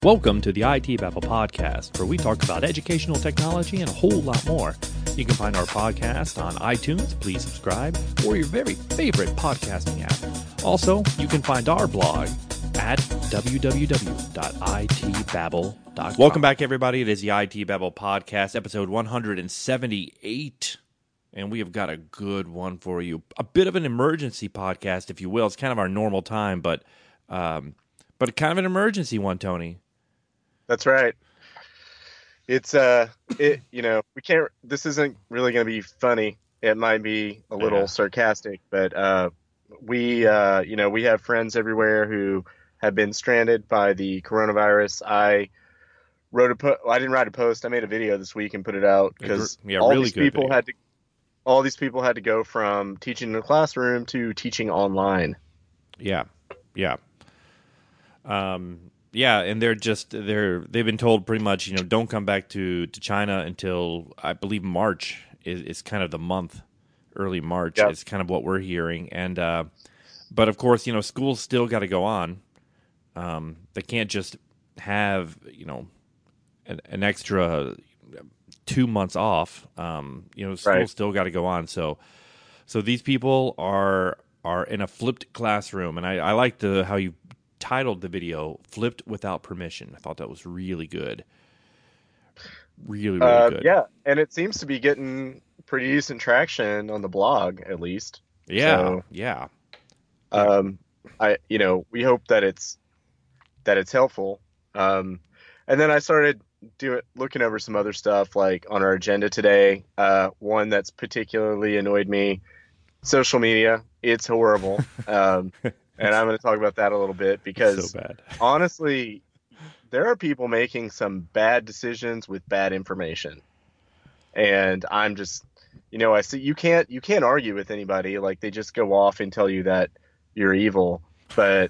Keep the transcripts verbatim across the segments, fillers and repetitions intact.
Welcome to the I T Babble podcast, where we talk about educational technology and a whole lot more. You can find our podcast on iTunes, please subscribe, or your very favorite podcasting app. Also, you can find our blog at w w w dot i t babble dot com. Welcome back, everybody. It is the I T Babble podcast, episode one hundred seventy-eight, and we have got a good one for you. A bit of an emergency podcast, if you will. It's kind of our normal time, but um, but kind of an emergency one, Tony. That's right. It's, uh, it, you know, we can't, this isn't really going to be funny. It might be a little Yeah. sarcastic, but, uh, we, uh, you know, we have friends everywhere who have been stranded by the coronavirus. I wrote a, po- I didn't write a post. I made a video this week and put it out because Yeah, all really these good people video. had to, all these people had to go from teaching in the classroom to teaching online. Yeah, yeah. Um, yeah, and they're just they're they've been told pretty much, you know, don't come back to, to China until I believe March is, is kind of the month, early March Yep. is kind of what we're hearing. And uh, but of course, you know, school's still got to go on. Um, they can't just have, you know, an, an extra two months off. Um, you know, school's Right. still got to go on. So so these people are are in a flipped classroom, and I, I like the how you titled the video "Flipped Without Permission." I thought that was really good. Really, really Uh, good. yeah. And it seems to be getting pretty decent traction on the blog, at least. Yeah, So, yeah. um, I, you know, we hope that it's, that it's helpful. Um, and then I started doing, looking over some other stuff like on our agenda today. Uh, one that's particularly annoyed me, social media. It's horrible. Um, and I'm going to talk about that a little bit because So bad. honestly, there are people making some bad decisions with bad information. And I'm just, you know, I see you can't, you can't argue with anybody. Like they just go off and tell you that you're evil, but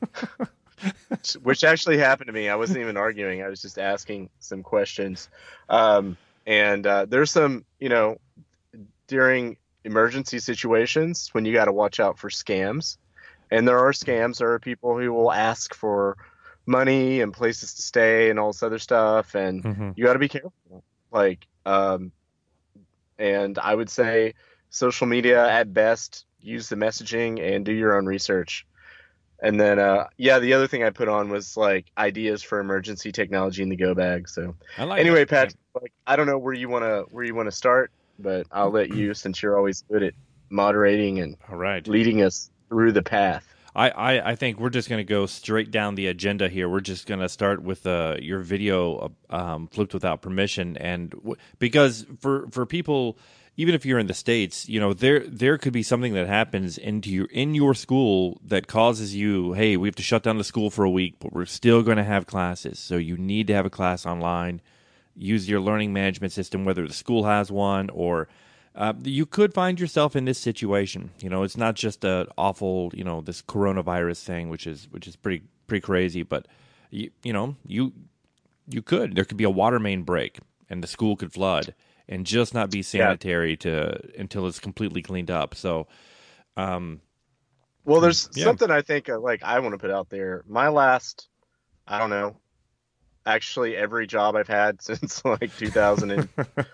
which actually happened to me. I wasn't even arguing. I was just asking some questions. Um, and, uh, there's some, you know, during emergency situations when you got to watch out for scams. And there are scams. There are people who will ask for money and places to stay and all this other stuff. And Mm-hmm. you got to be careful. Like, um, and I would say social media at best, use the messaging and do your own research. And then, uh, yeah, the other thing I put on was like ideas for emergency technology in the go bag. So I like anyway, that. Pat, like, I don't know where you want to, where you want to start, but I'll let you, since you're always good at moderating and All right. leading us through the path. I, I, I think we're just going to go straight down the agenda here. We're just going to start with uh, your video um, flipped without permission, and w- because for for people, even if you're in the States, you know there there could be something that happens into your in your school that causes you, hey, we have to shut down the school for a week, but we're still going to have classes, so you need to have a class online. Use your learning management system, whether the school has one or. Uh, you could find yourself in this situation. You know, it's not just a awful, you know, this coronavirus thing, which is which is pretty pretty crazy. But you, you know, you you could there could be a water main break, and the school could flood, and just not be sanitary to until it's completely cleaned up. So, um, Well, there's Yeah. something I think uh, like I want to put out there. My last, I don't know, actually every job I've had since like two thousand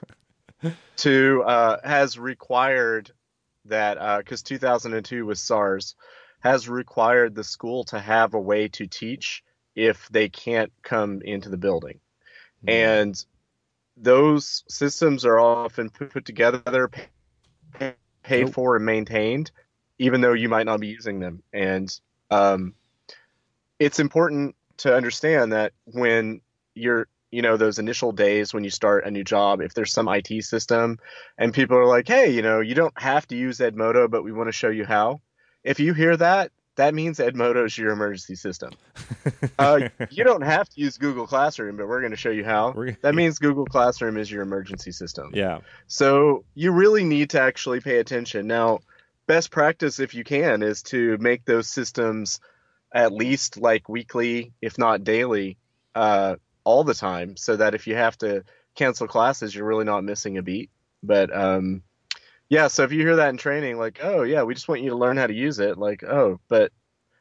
two uh, has required that, because two thousand two was SARS, has required the school to have a way to teach if they can't come into the building. And those systems are often put, put together, pay, paid Nope. for, and maintained, even though you might not be using them. And um, it's important to understand that when you're, you know, those initial days when you start a new job, if there's some I T system and people are like, hey, you know, you don't have to use Edmodo, but we want to show you how. If you hear that, that means Edmodo is your emergency system. Uh, you don't have to use Google Classroom, but we're going to show you how. We're- That means Google Classroom is your emergency system. yeah, So you really need to actually pay attention. Now, best practice, if you can, is to make those systems at least like weekly, if not daily, uh, all the time, so that if you have to cancel classes, you're really not missing a beat. But um, yeah, so if you hear that in training, like, oh yeah, we just want you to learn how to use it, like, oh, but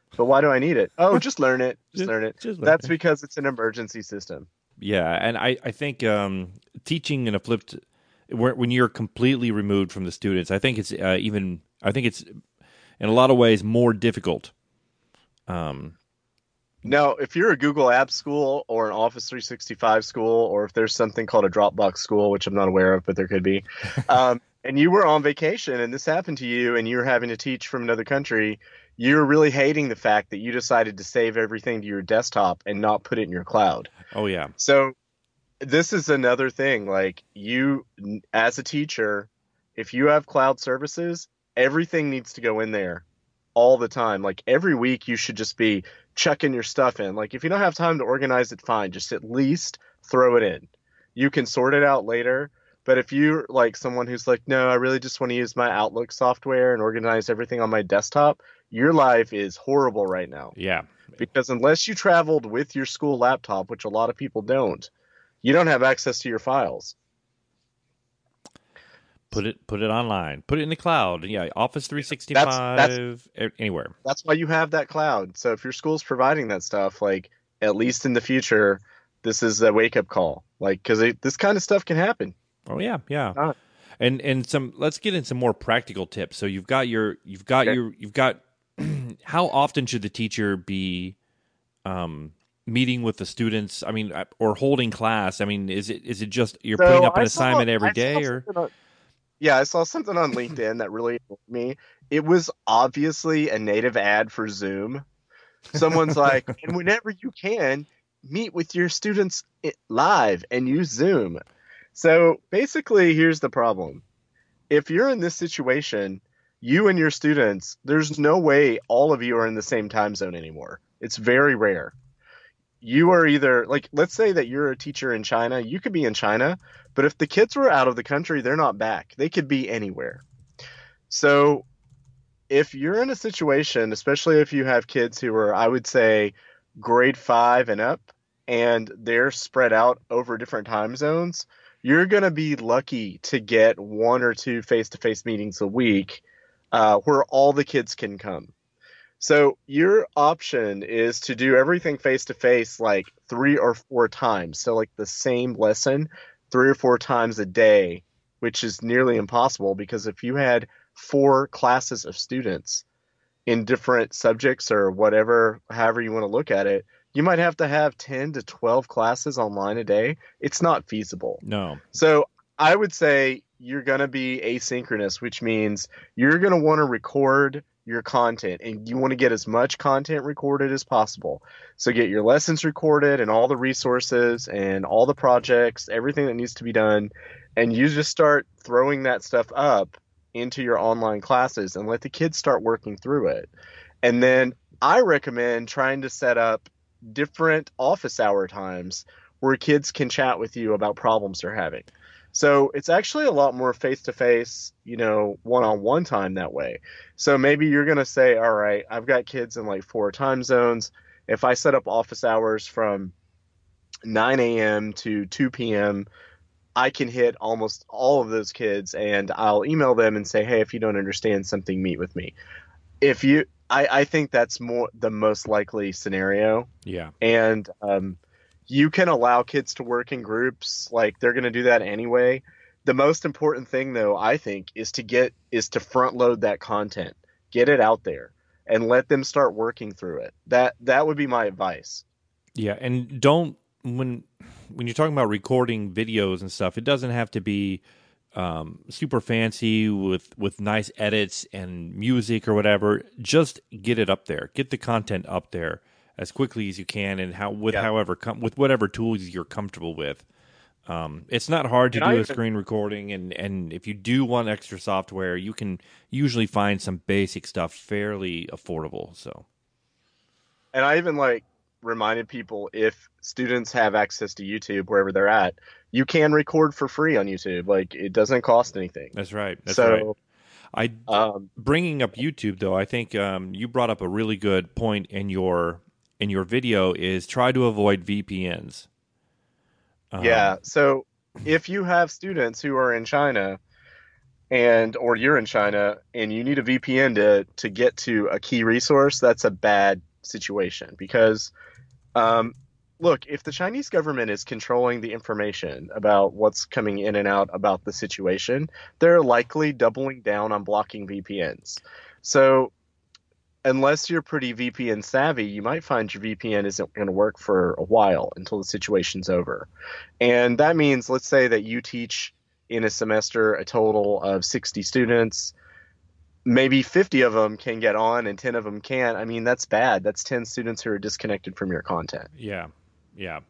But why do I need it? Oh, just learn it. Just just, learn it. just learn. That's because it's an emergency system. Yeah, and I I think um, teaching in a flipped where- when you're completely removed from the students, I think it's uh, even I think it's in a lot of ways more difficult. Um, Now, if you're a Google Apps school or an Office three sixty-five school, or if there's something called a Dropbox school, which I'm not aware of, but there could be, um, and you were on vacation and this happened to you and you're having to teach from another country, you're really hating the fact that you decided to save everything to your desktop and not put it in your cloud. oh yeah, So this is another thing. Like you, as a teacher, if you have cloud services, everything needs to go in there all the time. Like every week, you should just be chucking your stuff in. Like if you don't have time to organize it, fine. Just at least throw it in. You can sort it out later. But if you're like someone who's like, no, I really just want to use my Outlook software and organize everything on my desktop, your life is horrible right now. yeah. Because unless you traveled with your school laptop, which a lot of people don't, you don't have access to your files. Put it put it online. Put it in the cloud. Yeah, Office That's that's three sixty-five a- anywhere. that's why you have that cloud. So if your school's providing that stuff, like at least in the future, this is a wake up call. Like because this kind of stuff can happen. Oh yeah, yeah. Uh, And and some let's get in some more practical tips. So you've got your you've got okay. your you've got how often should the teacher be um meeting with the students? I mean, uh, or holding class? I mean, is it is it just you're putting So up an I saw assignment every I saw day or something on, yeah, I saw something on LinkedIn that really annoyed me. It was obviously a native ad for Zoom. Someone's like, and whenever you can, meet with your students i- live and use Zoom. So basically, here's the problem. If you're in this situation, you and your students, there's no way all of you are in the same time zone anymore. It's very rare. You are either, like, let's say that you're a teacher in China, you could be in China, but if the kids were out of the country, they're not back. They could be anywhere. So if you're in a situation, especially if you have kids who are, I would say, grade five and up, and they're spread out over different time zones, you're going to be lucky to get one or two face-to-face meetings a week uh, where all the kids can come. So your option is to do everything face-to-face like three or four times. So like the same lesson three or four times a day, which is nearly impossible because if you had four classes of students in different subjects or whatever, however you want to look at it, you might have to have ten to twelve classes online a day. It's not feasible. no? So I would say you're going to be asynchronous, which means you're going to want to record your content and you want to get as much content recorded as possible. So get your lessons recorded and all the resources and all the projects, everything that needs to be done. And you just start throwing that stuff up into your online classes and let the kids start working through it. And then I recommend trying to set up different office hour times where kids can chat with you about problems they're having. So it's actually a lot more face to face, you know, one on one time that way. So maybe you're going to say, all right, I've got kids in like four time zones. If I set up office hours from nine a m to two p m, I can hit almost all of those kids and I'll email them and say, hey, if you don't understand something, meet with me. If you, I, I think that's more the most likely scenario. Yeah, And um, you can allow kids to work in groups, like they're going to do that anyway. The most important thing, though, I think, is to get is to front load that content, get it out there, and let them start working through it. That that would be my advice. yeah, and don't when when you're talking about recording videos and stuff, it doesn't have to be um, super fancy with with nice edits and music or whatever. Just get it up there, get the content up there as quickly as you can, and how with Yeah, however com- with whatever tools you're comfortable with. Um, it's not hard to and I do a even screen recording, and, and if you do want extra software, you can usually find some basic stuff fairly affordable. So, and I even like reminded people if students have access to YouTube wherever they're at, you can record for free on YouTube. Like it doesn't cost anything. that's right. That's right. So, I um, bringing up YouTube though, I think um, you brought up a really good point in your in your video is try to avoid V P Ns. yeah. Um, So if you have students who are in China, and or you're in China and you need a V P N to to get to a key resource, that's a bad situation because um, look, if the Chinese government is controlling the information about what's coming in and out about the situation, they're likely doubling down on blocking V P Ns. So unless you're pretty V P N savvy, you might find your V P N isn't going to work for a while until the situation's over. And that means, let's say that you teach in a semester a total of sixty students, maybe fifty of them can get on and ten of them can't. I mean, that's bad. That's ten students who are disconnected from your content. Yeah, yeah.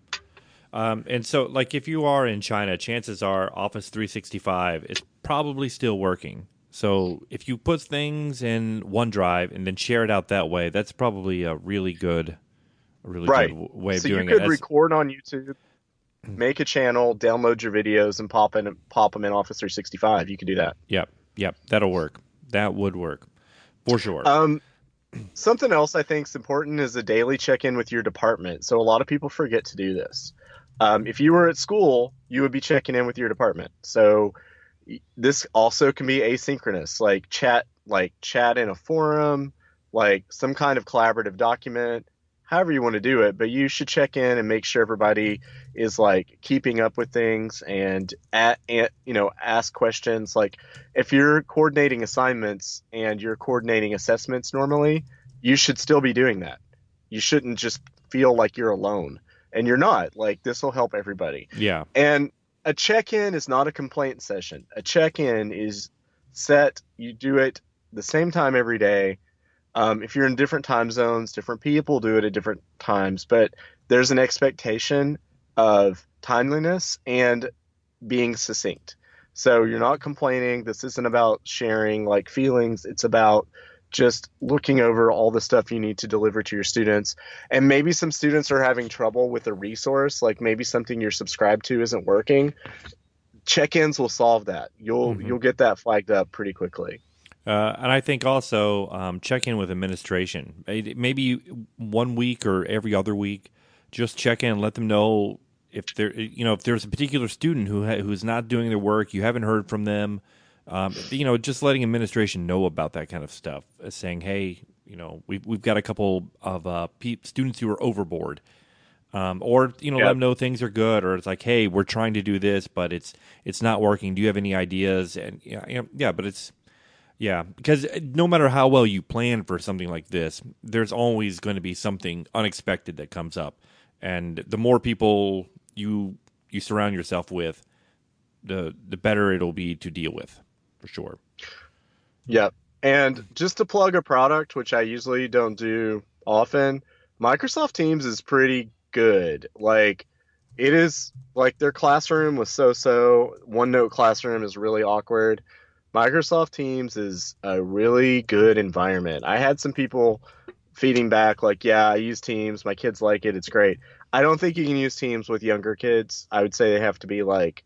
Um, and so, like, if you are in China, chances are Office three sixty-five is probably still working. So if you put things in OneDrive and then share it out that way, that's probably a really good, a really Right. good w- way of So you doing it. could That's, record on YouTube, make a channel, download your videos, and pop in pop them in Office three sixty-five. You could do that. yep, yep, that'll work. That would work for sure. Um, something else I think is important is a daily check-in with your department. So a lot of people forget to do this. Um, if you were at school, you would be checking in with your department. So y- this also can be asynchronous, like chat, like chat in a forum, like some kind of collaborative document, however you want to do it. But you should check in and make sure everybody is like keeping up with things and at, and you know ask questions. Like if you're coordinating assignments and you're coordinating assessments normally, you should still be doing that. You shouldn't just feel like you're alone. And you're not. Like this will help everybody. yeah, And a check-in is not a complaint session. A check-in is set, you do it the same time every day. Um, if you're in different time zones, different people do it at different times, but there's an expectation of timeliness and being succinct. So you're not complaining. This isn't about sharing like feelings. It's about just looking over all the stuff you need to deliver to your students. And maybe some students are having trouble with a resource, like maybe something you're subscribed to isn't working. Check-ins will solve that. You'll hmm you'll get that flagged up pretty quickly. uh, and I think also um, check in with administration. May- Maybe one week or every other week, just check in and let them know if there, you know, if there's a particular student who ha- who's not doing their work, you haven't heard from them. Um, you know, just letting administration know about that kind of stuff, uh, saying, "Hey, you know, we've we've got a couple of uh, pe- students who are overboard." Um, or you know, let Yeah. them know things are good, or it's like, hey, we're trying to do this, but it's it's not working. Do you have any ideas? And yeah, yeah, yeah, but it's yeah, because no matter how well you plan for something like this, there's always going to be something unexpected that comes up, and the more people you you surround yourself with, the the better it'll be to deal with, for sure. Yeah. And just to plug a product, which I usually don't do often, Microsoft Teams is pretty good. Like it is like their classroom was so-so. OneNote Classroom is really awkward. Microsoft Teams is a really good environment. I had some people feeding back like, yeah, I use Teams. My kids like it. It's great. I don't think you can use Teams with younger kids. I would say they have to be like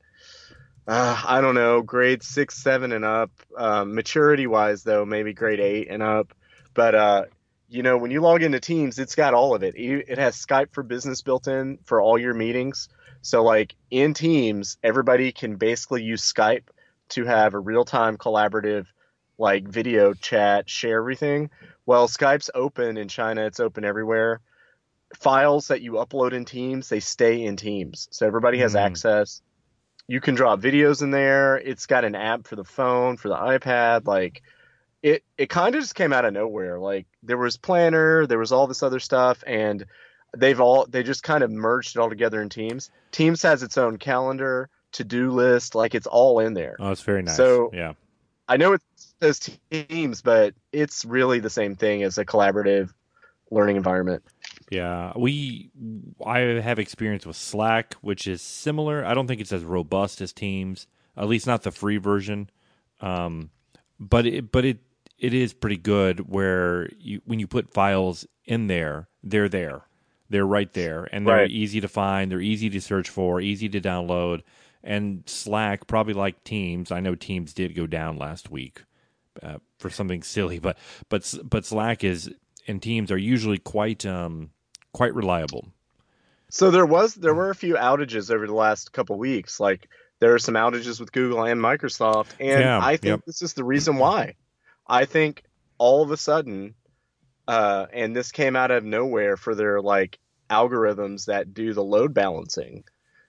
uh, I don't know, grade six, seven, and up. Um, maturity wise, though, maybe grade eight and up. But uh, you know, when you log into Teams, it's got all of it. It it has Skype for Business built in for all your meetings. So, like in Teams, everybody can basically use Skype to have a real time collaborative, like video chat, share everything. Well, Skype's open in China, it's open everywhere. Files that you upload in Teams, they stay in Teams. So everybody has Mm. access. You can drop videos in there. It's got an app for the phone, for the iPad. Like it, it kind of just came out of nowhere. Like there was Planner, there was all this other stuff, and they've all they just kind of merged it all together in Teams. Teams has its own calendar, to-do list, like it's all in there. Oh, it's very nice. So Yeah. I know it says Teams, but it's really the same thing as a collaborative learning environment. Yeah, we I have experience with Slack, which is similar. I don't think it's as robust as Teams, at least not the free version. Um, but it but it it is pretty good where you when you put files in there, they're there. They're right there and they're Right. easy to find, they're easy to search for, easy to download. And Slack, probably like Teams, I know Teams did go down last week uh, for something silly, but but but Slack is and Teams are usually quite um quite reliable. So there was there were a few outages over the last couple weeks. Like There are some outages with Google and Microsoft, and Yeah. I Yep. think this is the reason why. I think all of a sudden, uh, and this came out of nowhere for their like algorithms that do the load balancing.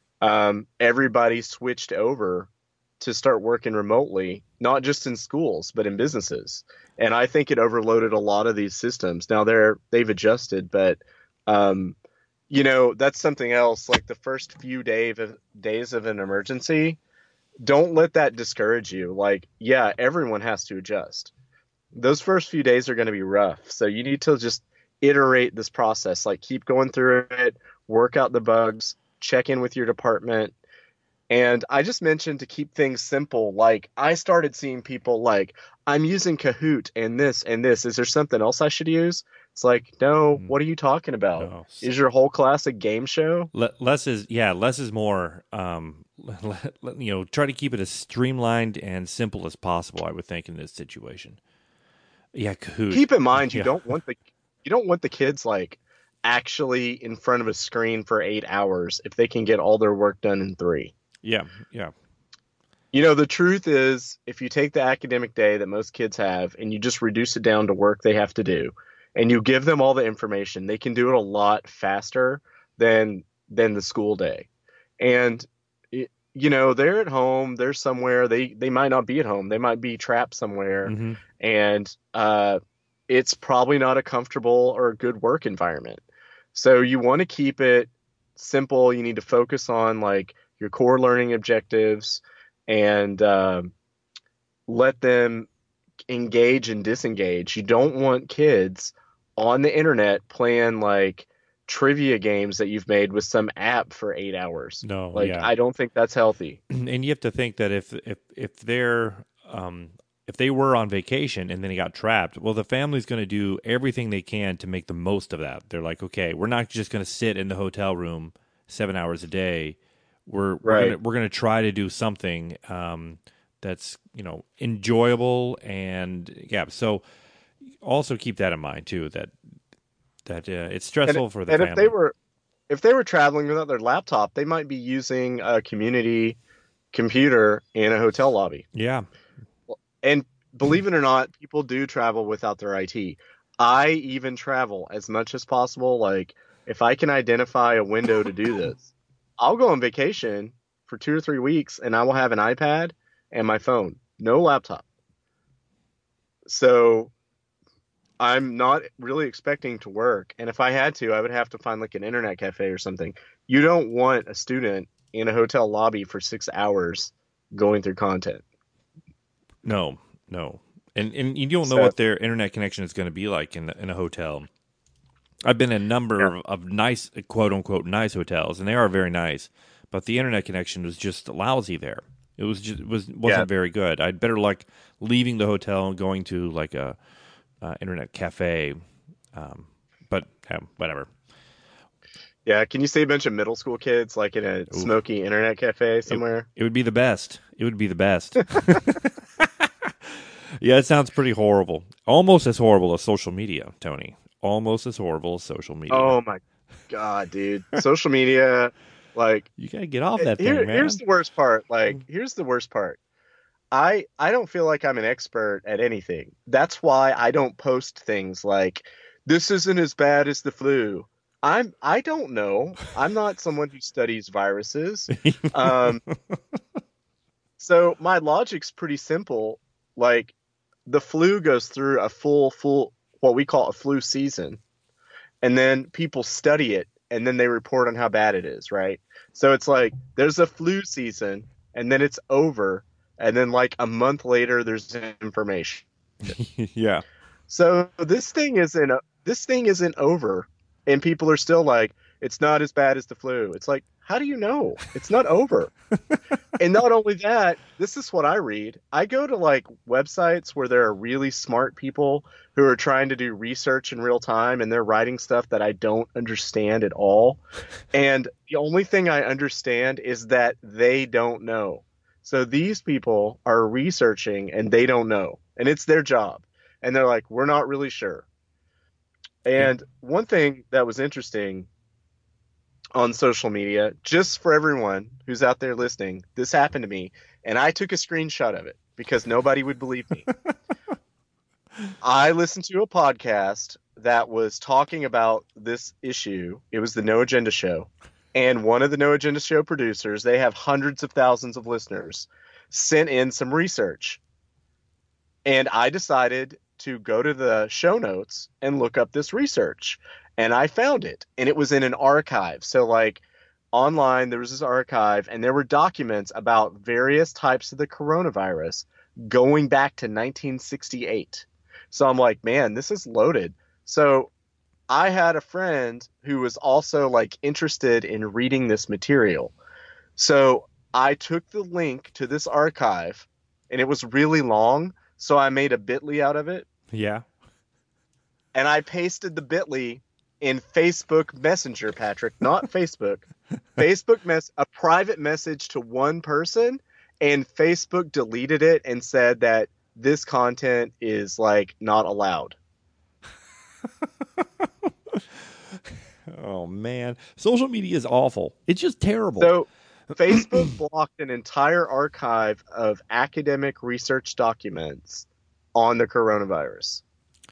Um, everybody switched over to start working remotely, not just in schools, but in businesses. And I think it overloaded a lot of these systems. Now they're they've adjusted, but um, you know, that's something else. Like the first few day of, days of an emergency, don't let that discourage you. Like, yeah, everyone has to adjust. Those first few days are going to be rough. So you need to just iterate this process, like keep going through it, work out the bugs, check in with your department. And I just mentioned to keep things simple. Like I started seeing people like, I'm using Kahoot and this and this. Is there something else I should use? It's like, no, Mm, what are you talking about? No. S- Is your whole class a game show? le- less is yeah. Less is more. Um, le- le- you know, try to keep it as streamlined and simple as possible. I would think in this situation. Yeah, Kahoot. Keep in mind you Yeah. don't want the you don't want the kids like actually in front of a screen for eight hours if they can get all their work done in three. Yeah. Yeah. You know, the truth is, if you take the academic day that most kids have and you just reduce it down to work they have to do, and you give them all the information, they can do it a lot faster than than the school day. And it, you know, they're at home, they're somewhere, they they might not be at home, they might be trapped somewhere, Hmm. and uh, it's probably not a comfortable or a good work environment. So you want to keep it simple. You need to focus on like your core learning objectives and um, let them engage and disengage. You don't want kids on the internet playing like trivia games that you've made with some app for eight hours. No. Like, Yeah. I don't think that's healthy. And you have to think that if if if they're um if they were on vacation and then he got trapped, well, the family's going to do everything they can to make the most of that. They're like, okay, we're not just going to sit in the hotel room seven hours a day. We're we're Right. gonna we're gonna try to do something um, that's you know enjoyable and yeah. So also keep that in mind too. That that uh, it's And stressful for the and if they family. were if they were traveling without their laptop, they might be using a community computer in a hotel lobby. Yeah. And believe it or not, people do travel without their I T. I even travel as much as possible. Like, if I can identify a window to do this, I'll go on vacation for two or three weeks and I will have an iPad and my phone, no laptop. So I'm not really expecting to work. And if I had to, I would have to find like an internet cafe or something. You don't want a student in a hotel lobby for six hours going through content. No. No. And and you don't know So, what their internet connection is going to be like in in a hotel. I've been in a yeah, number of, of nice, quote unquote, nice hotels, and they are very nice. But the internet connection was just lousy there. It was just was yeah, wasn't very good. I'd better like leaving the hotel and going to like a uh, internet cafe. Um, but yeah, whatever. yeah. Can you see a bunch of middle school kids like in a Oof. smoky internet cafe It somewhere? it would be the best. It would be the best. Yeah, it sounds pretty horrible. Almost as horrible as social media, Tony. Almost as horrible as social media. Oh my God, dude. Social media, like You gotta get off eh, that thing, here here's man. the worst part. Like here's the worst part. I I don't feel like I'm an expert at anything. That's why I don't post things like this isn't as bad as the flu. I'm I don't know. I'm not someone who studies viruses. Um, so my logic's pretty simple. Like the flu goes through a full full what we call a flu season, and then people study it and then they report on how bad it is, right? So it's like there's a flu season and then it's over, and then like a month later there's information. Yeah. So this thing isn't this thing isn't over, and people are still like it's not as bad as the flu. It's like, how do you know? It's not over. And not only that, this is what I read. I go to like websites where there are really smart people who are trying to do research in real time and they're writing stuff that I don't understand at all. And the only thing I understand is that they don't know. So these people are researching and they don't know. And it's their job. And they're like, we're not really sure. Yeah. And one thing that was interesting on social media. Just for everyone who's out there listening, this happened to me, and I took a screenshot of it because nobody would believe me. I listened to a podcast that was talking about this issue. It was the No Agenda Show. And one of the No Agenda Show producers, they have hundreds of thousands of listeners, sent in some research. And I decided to go to the show notes and look up this research. And I found it. And it was in an archive. So, like, online, there was this archive, and there were documents about various types of the coronavirus going back to nineteen sixty-eight. So I'm like, man, this is loaded. So I had a friend who was also like interested in reading this material. So I took the link to this archive, and it was really long. So I made a bit dot L Y out of it. Yeah. And I pasted the bit dot L Y in Facebook Messenger, Patrick, not Facebook. Facebook mess a private message to one person, and Facebook deleted it and said that this content is like not allowed. Oh man, social media is awful. It's just terrible. So Facebook blocked an entire archive of academic research documents on the coronavirus.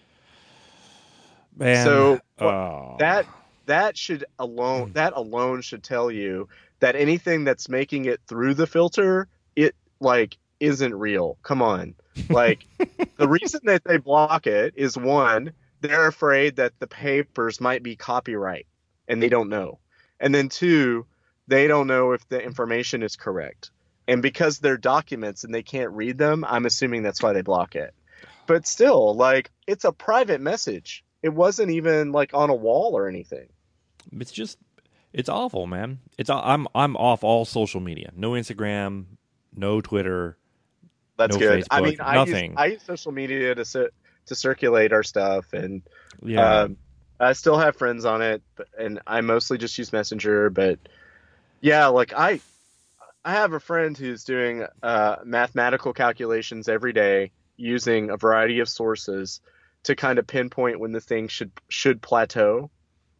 Man, so oh. that that should alone that alone should tell you that anything that's making it through the filter, it like isn't real. Come on. Like, the reason that they block it is, one, they're afraid that the papers might be copyright and they don't know. And then two, they don't know if the information is correct. And because they're documents and they can't read them, I'm assuming that's why they block it. But still, like, it's a private message. It wasn't even like on a wall or anything. It's just, it's awful, man. It's I'm I'm off all social media. No Instagram, no Twitter. That's no good. Facebook, I mean, I nothing. use, I use social media to ci- to circulate our stuff, and yeah, um, I still have friends on it, but, and I mostly just use Messenger. But yeah, like I, I have a friend who's doing uh, mathematical calculations every day using a variety of sources to kind of pinpoint when the thing should should plateau,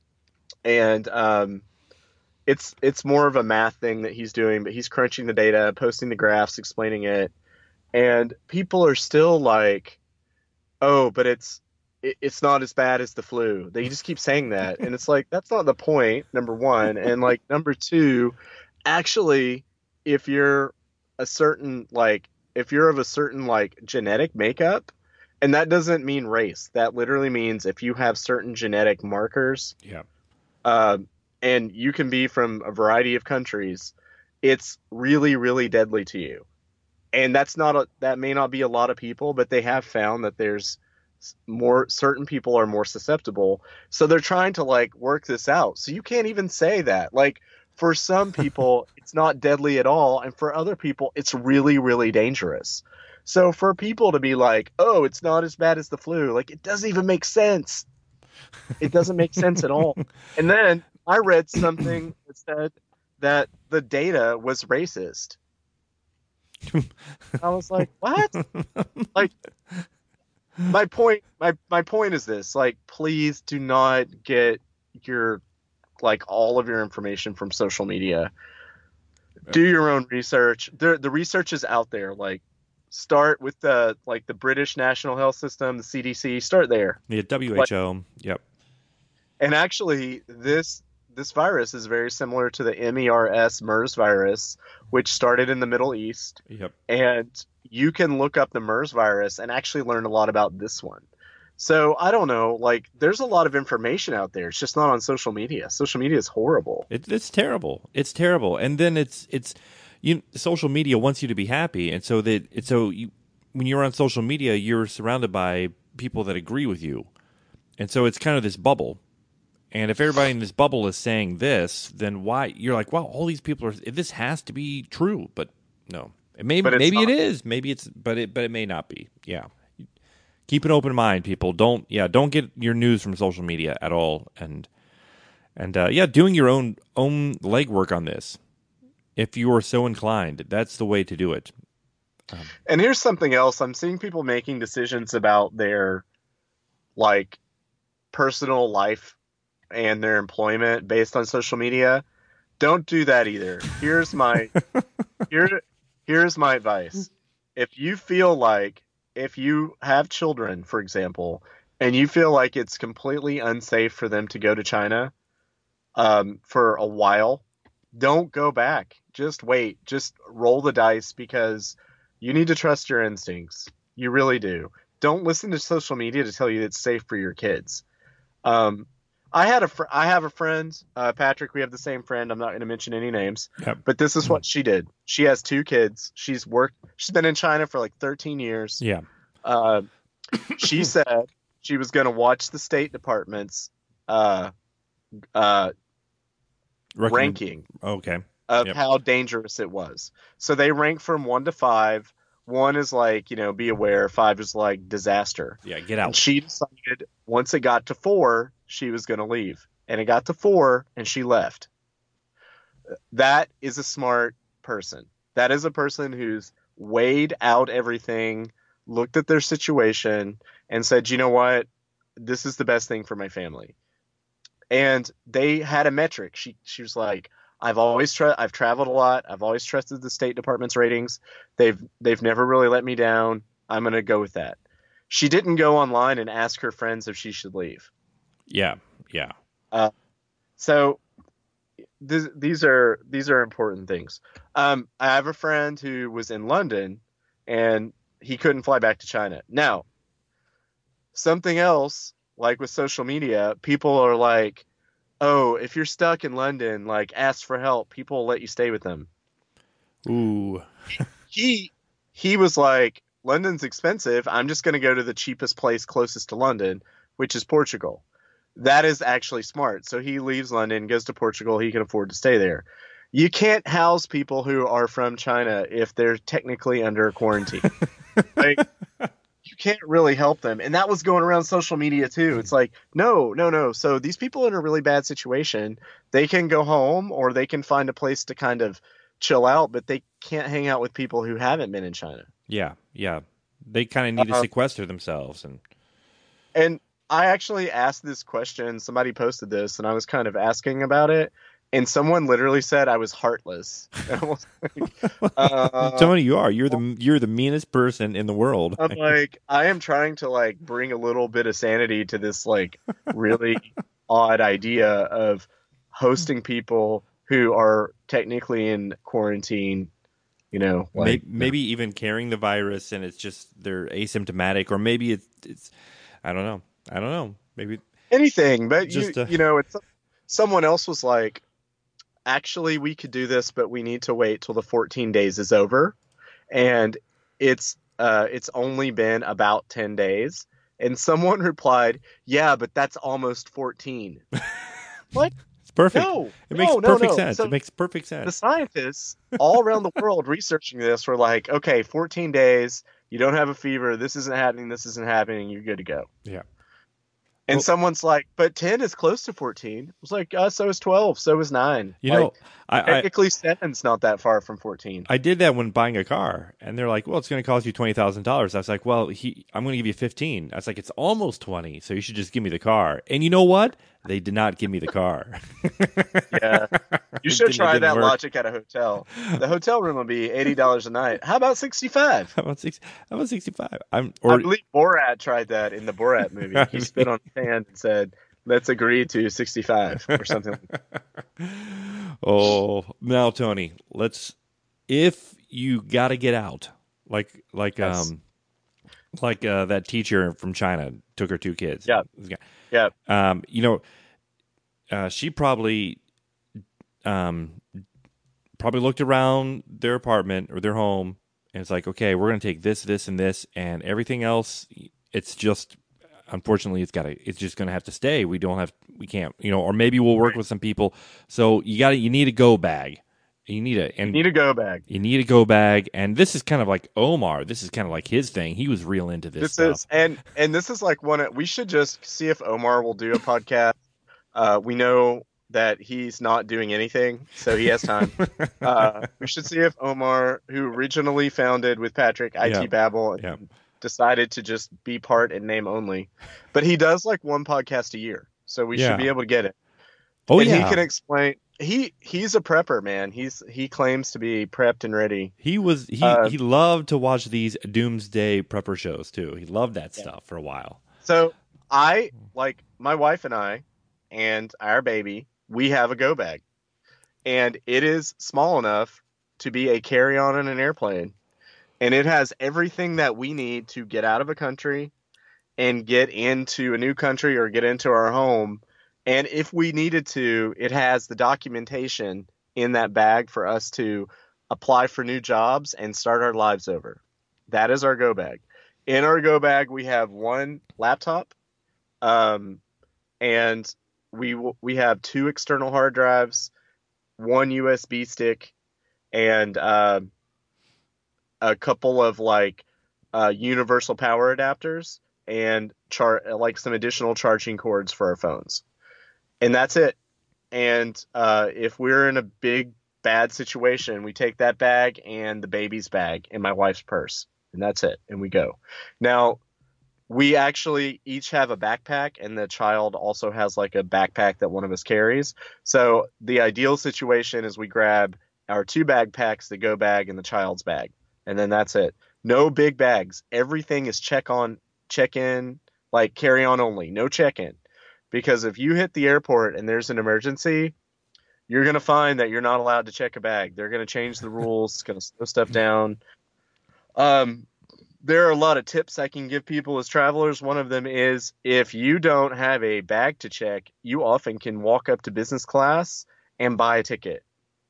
and um, it's it's more of a math thing that he's doing, but he's crunching the data, posting the graphs, explaining it. And people are still like, oh, but it's it, it's not as bad as the flu. They just keep saying that. And it's like, that's not the point, number one. And like, number two, actually, if you're a certain, like, if you're of a certain, like, genetic makeup, and that doesn't mean race. That literally means if you have certain genetic markers, yeah, uh, and you can be from a variety of countries, it's really, really deadly to you. And that's not a, that may not be a lot of people, but they have found that there's more, certain people are more susceptible. So they're trying to like work this out. So you can't even say that. Like, for some people, it's not deadly at all. And for other people, it's really, really dangerous. So for people to be like, oh, it's not as bad as the flu, like, it doesn't even make sense. It doesn't make sense at all. And then I read something that said that the data was racist. I was like, what? Like, my point, my, my point is this, like, please do not get your, like, all of your information from social media. Do your own research. The, the research is out there. Like, start with the, like, the British National Health System, the C D C, start there. The W H O, like, yep. And actually, this, this virus is very similar to the MERS MERS virus, which started in the Middle East. Yep. And you can look up the MERS virus and actually learn a lot about this one. So I don't know, like, there's a lot of information out there. It's just not on social media. Social media is horrible. It, it's terrible. It's terrible. And then it's it's you. Social media wants you to be happy, and so that it's so you when you're on social media, you're surrounded by people that agree with you, and so it's kind of this bubble. And if everybody in this bubble is saying this, then why you're like, wow, all these people are. This has to be true, but no, it may, maybe not. it is, maybe it's, but it, but it may not be. Yeah, keep an open mind, people. Don't, yeah, don't get your news from social media at all, and and uh, yeah, doing your own own legwork on this, if you are so inclined, that's the way to do it. Um, and here's something else: I'm seeing people making decisions about their, like, personal life and their employment based on social media, don't do that either. Here's my here here's my advice. If you feel like if you have children, for example, and you feel like it's completely unsafe for them to go to China um, for a while, don't go back. Just wait. Just roll the dice because you need to trust your instincts. You really do. Don't listen to social media to tell you it's safe for your kids. Um, I had a fr- I have a friend, uh, Patrick. We have the same friend. I'm not going to mention any names, Yep. but this is what she did. She has two kids. She's worked. She's been in China for like thirteen years. Yeah. Uh, she said she was going to watch the State Department's uh, uh, Recommend- ranking Okay. of Yep. how dangerous it was. So they rank from one to five. One is like, you know, be aware. Five is like disaster. Yeah. Get And out. she decided once it got to four, she was going to leave. And it got to four, and she left. That is a smart person. That is a person who's weighed out everything, looked at their situation, and said, you know what? This is the best thing for my family. And they had a metric. She she was like, I've always tra- I've traveled a lot. I've always trusted the State Department's ratings. They've they've never really let me down. I'm going to go with that. She didn't go online and ask her friends if she should leave. Yeah. Yeah. Uh, so th- these are these are important things. Um, I have a friend who was in London and he couldn't fly back to China. Now, something else, like with social media, people are like, oh, if you're stuck in London, like ask for help. People will let you stay with them. Ooh. He he was like, London's expensive. I'm just going to go to the cheapest place closest to London, which is Portugal. That is actually smart. So he leaves London, goes to Portugal. He can afford to stay there. You can't house people who are from China if they're technically under quarantine. Like, you can't really help them. And that was going around social media too. It's like, no, no, no. So these people are in a really bad situation. They can go home or they can find a place to kind of chill out, but they can't hang out with people who haven't been in China. Yeah. Yeah. They kind of need to Uh, sequester themselves, and And I actually asked this question. Somebody posted this, and I was kind of asking about it. And someone literally said I was heartless. And I was like, uh, Tony, you are. You're the you're the meanest person in the world. I'm like, I am trying to like bring a little bit of sanity to this like really odd idea of hosting people who are technically in quarantine. You know, like maybe, maybe even carrying the virus, and it's just they're asymptomatic, or maybe it's it's I don't know. I don't know. Maybe anything. But Just, you, uh, you know, it's someone else was like, actually, we could do this, but we need to wait till the fourteen days is over, and it's uh, it's only been about ten days. And someone replied, "Yeah, but that's almost fourteen." What? it's perfect. No, it no, makes no, perfect no. sense. So it makes perfect the sense. scientists all around the world researching this were like, okay, fourteen days, you don't have a fever, this isn't happening, this isn't happening, you're good to go. Yeah. And Well- someone's like, but ten is close to fourteen. I was like, uh, so is twelve, so is nine. You like, know, I, I technically seven's not that far from fourteen. I did that when buying a car, and they're like, "Well, it's going to cost you twenty thousand dollars." I was like, "Well, he, I'm going to give you fifteen." I was like, "It's almost twenty, so you should just give me the car." And you know what? They did not give me the car. Yeah. You It should didn't- it try didn't that work. logic at a hotel. The hotel room will be eighty dollars a night. How about sixty-five? How about six? How about sixty-five? I'm I or believe Borat tried that in the Borat movie. I He mean- spit on his hand and said, let's agree to sixty-five or something like that. oh, now Tony, let's. If you got to get out, like like Yes. um, like uh, that teacher from China took her two kids. Yeah. Yeah. Um, you know, uh, she probably um probably looked around their apartment or their home, and it's like, okay, we're going to take this, this, and this, and everything else. It's just, unfortunately, it's got to, it's just going to have to stay. We don't have, we can't, you know, or maybe we'll work with some people. So you got to, you need a go bag. You need a, and You need a go bag. you need a go bag, and this is kind of like Omar. This is kind of like his thing. He was real into this, This stuff. is and and this is like one of, we should just see if Omar will do a podcast. Uh, we know that he's not doing anything, so he has time. Uh, we should see if Omar, who originally founded with Patrick I T Yeah. Babel, and Yeah. decided to just be part and name only, but he does like one podcast a year, so we Yeah. should be able to get it. Oh and he yeah, can explain. He he's a prepper, man. He's he claims to be prepped and ready. he was he Uh, he loved to watch these doomsday prepper shows too. He loved that yeah. stuff for a while. So I like my wife and I and our baby. We have a go bag, and it is small enough to be a carry on in an airplane, and it has everything that we need to get out of a country and get into a new country or get into our home. And if we needed to, it has the documentation in that bag for us to apply for new jobs and start our lives over. That is our go bag. In our go bag, we have one laptop, um, and we we have two external hard drives, one U S B stick, and uh, a couple of like uh, universal power adapters and char like some additional charging cords for our phones. And that's it. And uh, if we're in a big bad situation, we take that bag and the baby's bag and my wife's purse, and that's it. And we go. Now, we actually each have a backpack, and the child also has like a backpack that one of us carries. So the ideal situation is we grab our two backpacks, the go bag and the child's bag, and then that's it. No big bags. Everything is check on, check in, like carry on only. No check in, because if you hit the airport and there's an emergency, you're gonna find that you're not allowed to check a bag. They're gonna change the rules. It's gonna slow stuff down. Um, there are a lot of tips I can give people as travelers. One of them is if you don't have a bag to check, you often can walk up to business class and buy a ticket.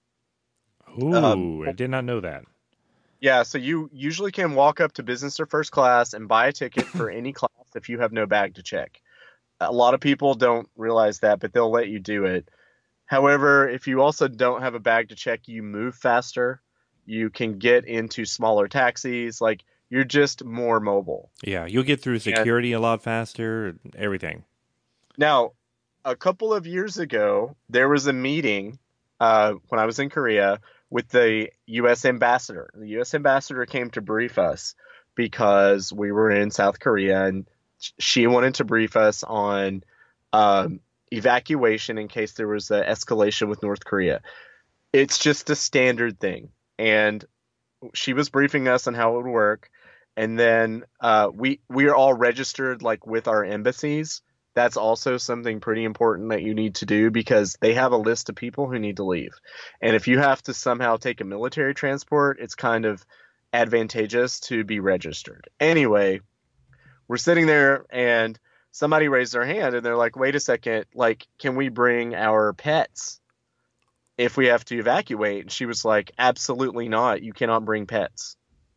Um, Ooh, I did not know that. yeah, so you usually can walk up to business or first class and buy a ticket for any class if you have no bag to check. A lot of people don't realize that, but they'll let you do it. However, if you also don't have a bag to check, you move faster. You can get into smaller taxis. Like you're just more mobile. Yeah, you'll get through And security a lot faster. Everything. now, a couple of years ago, there was a meeting uh, when I was in Korea with the U S ambassador. The U S ambassador came to brief us because we were in South Korea, and she wanted to brief us on um, evacuation in case there was an escalation with North Korea. It's just a standard thing. And she was briefing us on how it would work. And then uh, we we are all registered like with our embassies. That's also something pretty important that you need to do because they have a list of people who need to leave. And if you have to somehow take a military transport, it's kind of advantageous to be registered. Anyway, we're sitting there and somebody raised their hand and they're like, wait a second, like, can we bring our pets if we have to evacuate? And she was like, absolutely not. You cannot bring pets.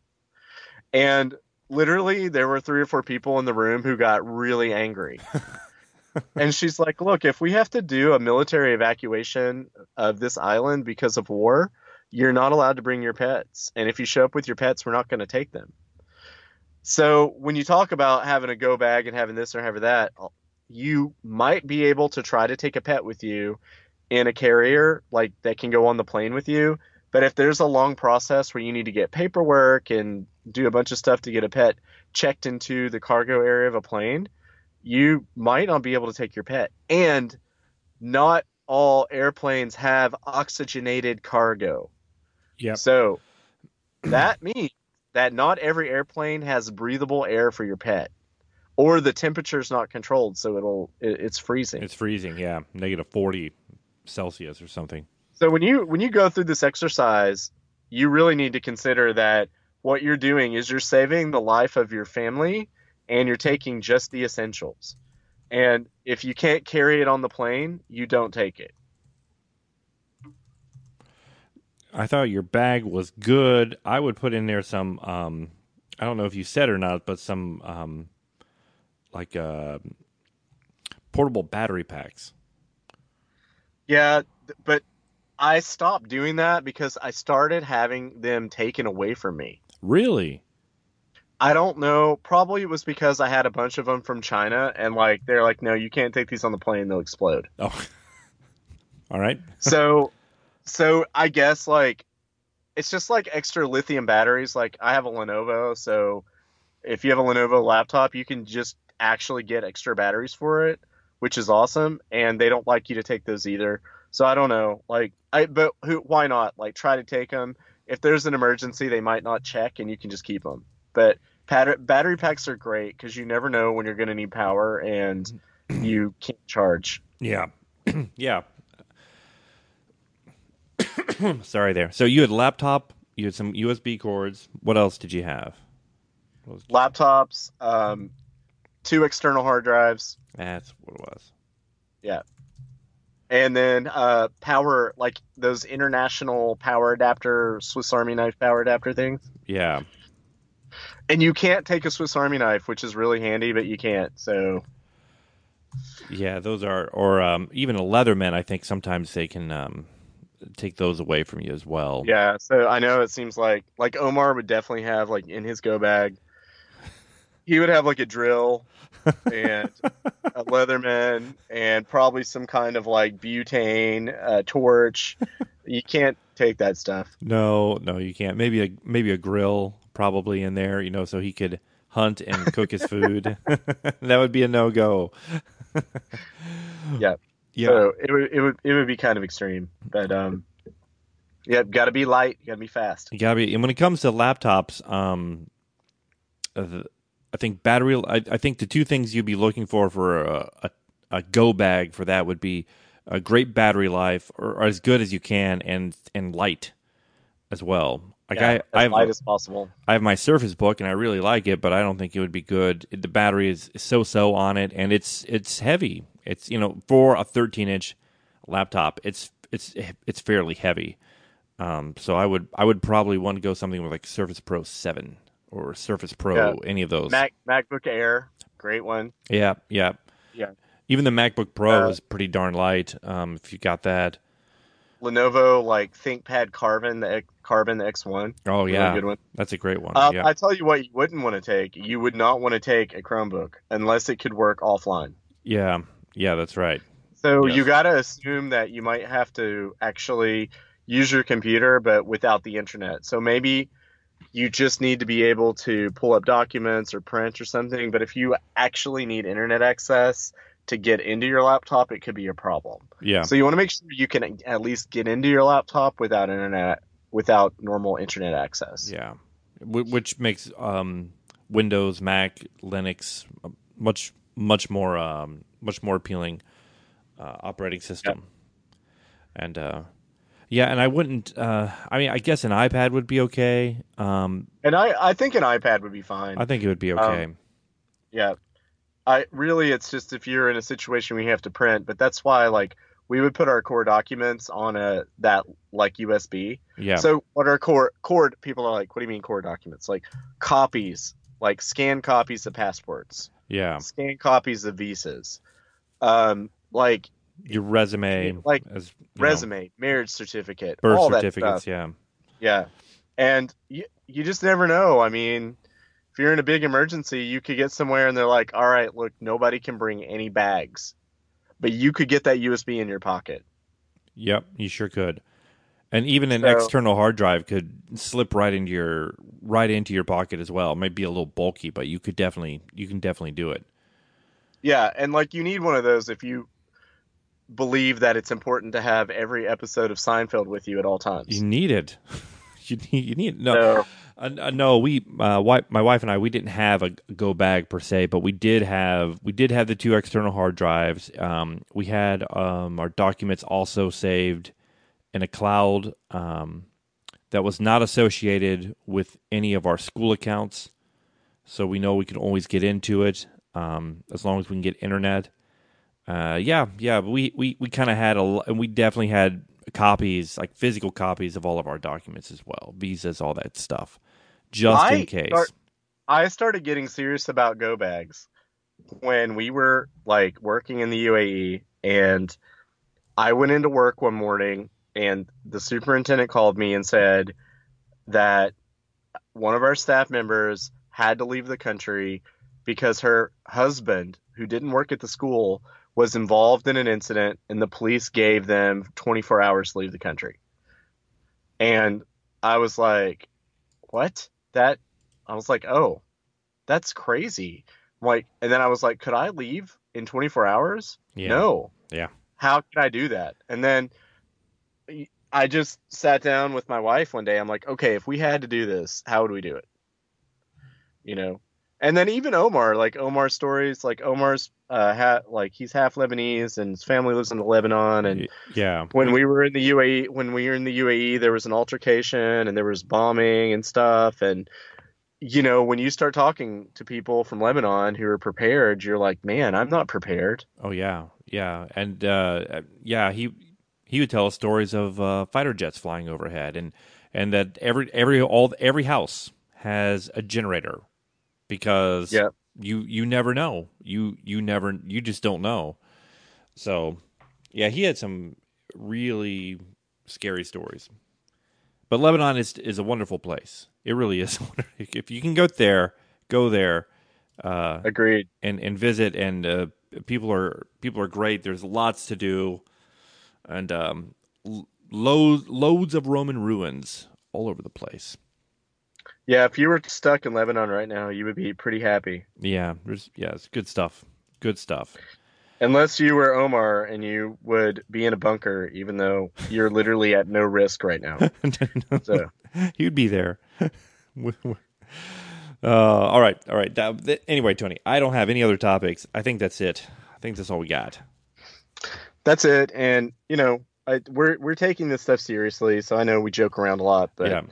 And literally, there were three or four people in the room who got really angry. And she's like, look, if we have to do a military evacuation of this island because of war, you're not allowed to bring your pets. And if you show up with your pets, we're not going to take them. So when you talk about having a go bag and having this or having that, you might be able to try to take a pet with you in a carrier like that can go on the plane with you. But if there's a long process where you need to get paperwork and do a bunch of stuff to get a pet checked into the cargo area of a plane, you might not be able to take your pet. And not all airplanes have oxygenated cargo. Yep. So that means that not every airplane has breathable air for your pet, or the temperature's not controlled, so it'll it, it's freezing. It's freezing. Yeah, negative forty Celsius or something. So when you when you go through this exercise, you really need to consider that what you're doing is you're saving the life of your family and you're taking just the essentials. And if you can't carry it on the plane, you don't take it. I thought your bag was good. I would put in there some, um, I don't know if you said or not, but some um, like uh, portable battery packs. Yeah, but I stopped doing that because I started having them taken away from me. Really? I don't know. Probably it was because I had a bunch of them from China, and like they're like, no, you can't take these on the plane; they'll explode. Oh, all right. So, so I guess like it's just like extra lithium batteries. Like I have a Lenovo, so if you have a Lenovo laptop, you can just actually get extra batteries for it. which is awesome, and they don't like you to take those either. So I don't know, like I but who why not? Like try to take them. If there's an emergency, they might not check, and you can just keep them. But pat- battery packs are great because you never know when you're going to need power, and you can't charge. Yeah. Yeah. Sorry there. So you had laptop, you had some U S B cords. What else did you have? What was- Laptops, um, two external hard drives, That's what it was. yeah, and then uh, power like those international power adapter, Swiss Army knife power adapter things. Yeah. And you can't take a Swiss Army knife, which is really handy, but you can't. So Yeah, those are, or um, even a Leatherman, I think sometimes they can um, take those away from you as well. yeah, so I know it seems like like Omar would definitely have like in his go bag, he would have like a drill and a Leatherman and probably some kind of like butane uh, torch. You can't take that stuff. No, no, you can't. Maybe a maybe a grill probably in there, you know, so he could hunt and cook his food. That would be a no go. Yeah. Yeah, So it would it would it would be kind of extreme, but um, yeah, got to be light, got to be fast. you gotta be. And when it comes to laptops, um, uh, the- I think battery. I, I think the two things you'd be looking for for a, a, a go bag for that would be a great battery life, or, or as good as you can, and and light as well. Like Yeah, I, I as have light a- as possible. I have my Surface Book, and I really like it, but I don't think it would be good. The battery is so so on it, and it's it's heavy. It's you know for a thirteen inch laptop, it's it's it's fairly heavy. Um, so I would I would probably want to go something with like Surface Pro seven or Surface Yeah, Pro, any of those. Mac MacBook Air, great one. Yeah, yeah. Yeah. Even the MacBook Pro Uh, is pretty darn light. Um, if you got that. Lenovo like ThinkPad Carbon, the X- Carbon the X one, Oh really yeah, good one. that's a great one. Uh, Yeah, I tell you what, you wouldn't want to take. You would not want to take a Chromebook unless it could work offline. yeah, yeah. That's right. So you Yes. got to assume that you might have to actually use your computer, but without the internet. So maybe you just need to be able to pull up documents or print or something. But if you actually need internet access to get into your laptop, it could be a problem. Yeah, So you want to make sure you can at least get into your laptop without internet, without normal internet access. yeah. Wh- Which makes um, Windows, Mac, Linux uh, much much more um, much more appealing uh, operating system. And uh, yeah, and I wouldn't. Uh, I mean, I guess an iPad would be okay. Um, And I, I think an iPad would be fine. I think it would be okay. Um, yeah. I really, it's just if you're in a situation where you have to print, but that's why like we would put our core documents on a that like U S B. Yeah. So what are core core people are like, what do you mean core documents? Like copies, like scanned copies of passports, Yeah. scanned copies of visas, um, like Your resume, like as you know, resume, marriage certificate, birth all that certificates. stuff. Yeah. Yeah. And you you just never know. I mean, if you're in a big emergency, you could get somewhere and they're like, all right, look, nobody can bring any bags, but you could get that U S B in your pocket. Yep. You sure could. And even an So, external hard drive could slip right into your right into your pocket as well. It might be a little bulky, but you could definitely you can definitely do it. yeah. And like you need one of those if you believe that it's important to have every episode of Seinfeld with you at all times. You need it. you need you need no. So, Uh, uh, no, we, uh, wi- my wife and I, we didn't have a go bag per se, but we did have we did have the two external hard drives. Um, we had um, our documents also saved in a cloud um, that was not associated with any of our school accounts, so we know we can always get into it um, as long as we can get internet. Uh, yeah, yeah, but we we, we kind of had a, l- and we definitely had copies, like physical copies of all of our documents as well, visas, all that stuff, just in I case. start, I started getting serious about go bags when we were like working in the U A E, and I went into work one morning and the superintendent called me and said that one of our staff members had to leave the country because her husband, who didn't work at the school, was involved in an incident and the police gave them twenty-four hours to leave the country. And I was like, what? That I was like, oh, that's crazy. I'm like, and then I was like, could I leave in twenty-four hours? Yeah. No. Yeah. How can I do that? And then I just sat down with my wife one day. I'm like, okay, if we had to do this, how would we do it? You know? And then even Omar, like Omar's stories, like Omar's uh ha- like he's half Lebanese and his family lives in Lebanon. And Yeah. when we were in the U A E, when we were in the U A E, there was an altercation and there was bombing and stuff. And you know, when you start talking to people from Lebanon who are prepared, you're like, man, I'm not prepared. Oh yeah, yeah, and uh, yeah, he he would tell us stories of uh, fighter jets flying overhead, and and that every every all every house has a generator because Yeah. you you never know, you you never you just don't know. So yeah, he had some really scary stories. But Lebanon is is a wonderful place. It really is. If you can go there, go there. Uh, Agreed. and, and visit, and uh, people are people are great. There's lots to do, and um, loads loads of Roman ruins all over the place. Yeah, if you were stuck in Lebanon right now, you would be pretty happy. Yeah, there's yeah, it's good stuff. Good stuff. Unless you were Omar and you would be in a bunker, even though you're literally at no risk right now. So You'd be there. Uh, all right, all right. That, that, anyway, Tony, I don't have any other topics. I think that's it. I think that's all we got. that's it. And you know, I, we're we're taking this stuff seriously. So I know we joke around a lot, but Yeah.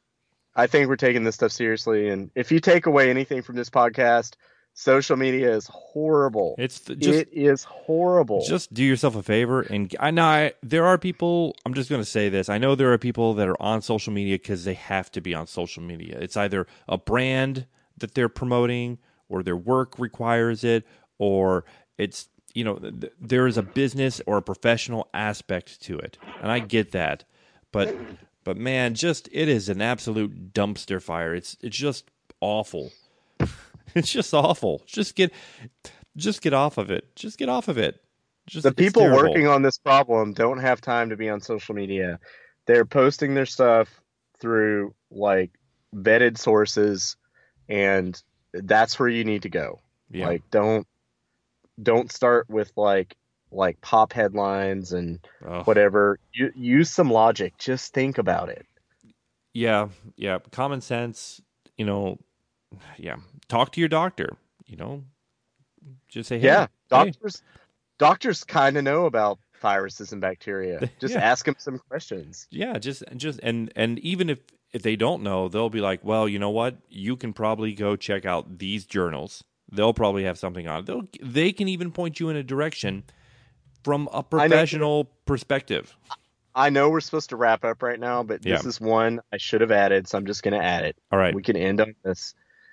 I think we're taking this stuff seriously. And if you take away anything from this podcast, social media is horrible. It's the, just it is horrible. Just do yourself a favor, and I know I, there are people. I'm just going to say this. I know there are people that are on social media because they have to be on social media. It's either a brand that they're promoting, or their work requires it, or it's you know th- there is a business or a professional aspect to it, and I get that. But but man, just it is an absolute dumpster fire. It's it's just awful. It's just awful. Just get. Just get off of it. Just get off of it. Just the people terrible. working on this problem don't have time to be on social media. They're posting their stuff through like vetted sources, and that's where you need to go. Yeah. Like don't don't start with like like pop headlines and Ugh. whatever. You, use some logic. Just think about it. Yeah, yeah. Common sense. You know. Yeah. Talk to your doctor. You know. Just say, hey, yeah, doctors, hey. doctors kind of know about viruses and bacteria. Just Yeah. ask them some questions. Yeah, just, just, and, and even if, if they don't know, they'll be like, well, you know what? You can probably go check out these journals. They'll probably have something on it. They'll, they can even point you in a direction from a professional perspective. I know we're supposed to wrap up right now, but this Yeah. is one I should have added, so I'm just going to add it. All right. We can end on this.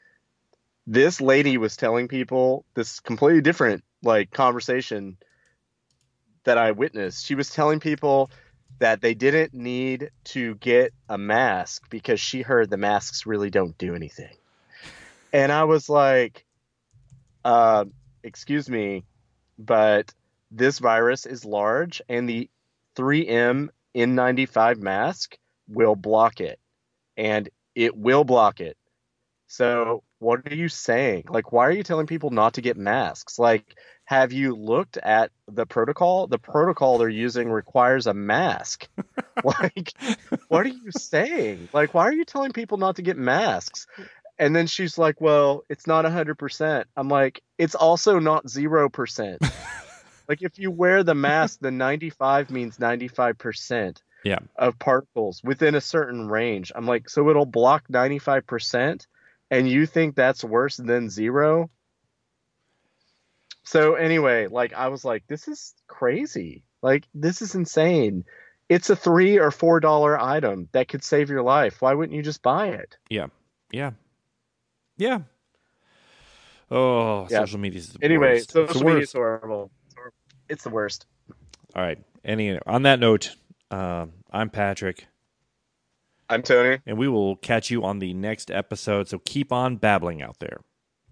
This lady was telling people this completely different like conversation that I witnessed. She was telling people that they didn't need to get a mask because she heard the masks really don't do anything. And I was like, uh, excuse me, but this virus is large and the three M N ninety-five mask will block it, and it will block it. So what are you saying? Like, why are you telling people not to get masks? Like, have you looked at the protocol? The protocol they're using requires a mask. Like, what are you saying? Like, why are you telling people not to get masks? And then she's like, well, it's not one hundred percent. I'm like, it's also not zero percent. Like, if you wear the mask, the ninety-five means ninety-five percent Yeah. of particles within a certain range. I'm like, so it'll block ninety-five percent? And you think that's worse than zero? So anyway, like I was like, this is crazy. Like this is insane. It's a three or four dollar item that could save your life. Why wouldn't you just buy it? Yeah. Yeah. Yeah. Oh, Yeah. social media is the Anyway, worst. It's the social media worst. is horrible. It's horrible. It's the worst. All right. Any on that note, uh, I'm Patrick. I'm Tony. And we will catch you on the next episode. So keep on babbling out there.